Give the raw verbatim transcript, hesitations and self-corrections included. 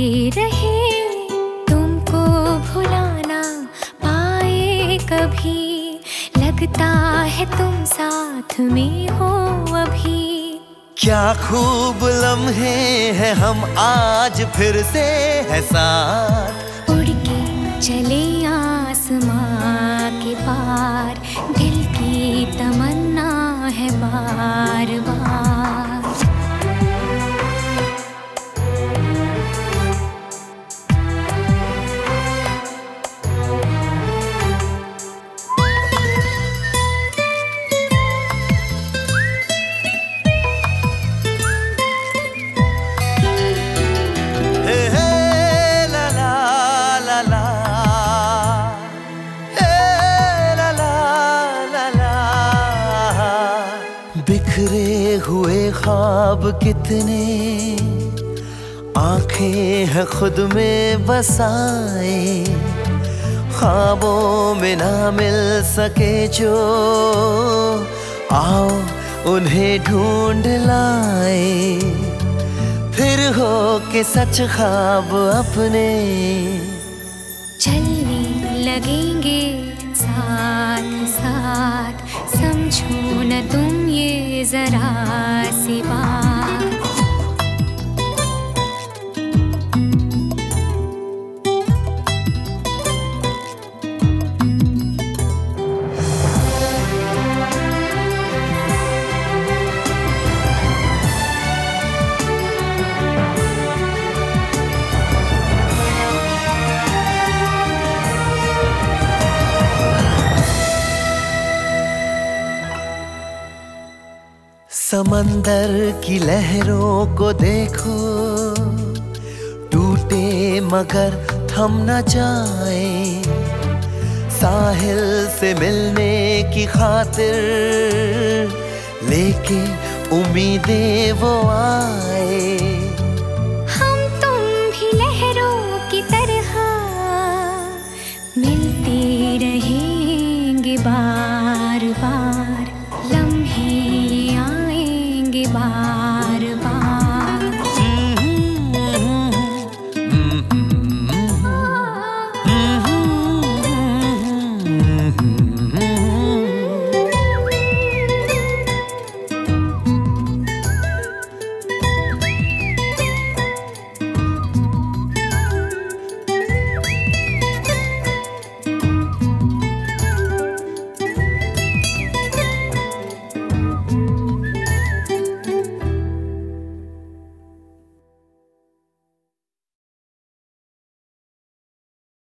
रहे, तुमको भुला ना पाए कभी। लगता है तुम साथ में हो अभी। क्या खूब लम्हे हैं हम आज फिर से है साथ। उड़ के चले आसमां के पार, दिल की तमन्ना है बार बार। बिखरे हुए ख्वाब कितने आंखें हैं खुद में बसाए। ख्वाबों में ना मिल सके जो, आओ उन्हें ढूंढ लाए। फिर हो के सच ख्वाब अपने चलने लगेंगे साथ साथ। समझो न तुम ये जरा सी बात। समंदर की लहरों को देखो, टूटे मगर थम न जाए। साहिल से मिलने की खातिर लेके उम्मीदें वो आए। हम तुम भी लहरों की तरह मिलते रहेंगे बार।